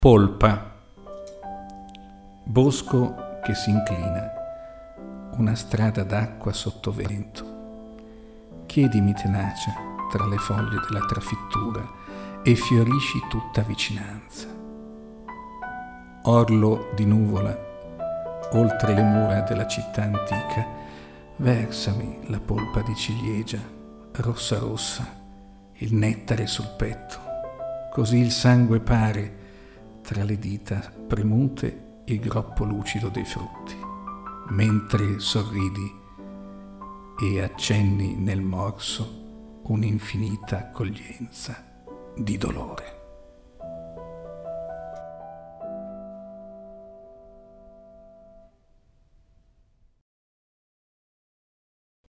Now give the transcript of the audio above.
Polpa. Bosco che si inclina, una strada d'acqua sotto vento. Chiedimi tenacia tra le foglie della trafittura e fiorisci tutta vicinanza. Orlo di nuvola, oltre le mura della città antica, versami la polpa di ciliegia, rossa rossa, il nettare sul petto, così il sangue pare tra le dita premute il groppo lucido dei frutti, mentre sorridi e accenni nel morso un'infinita accoglienza di dolore.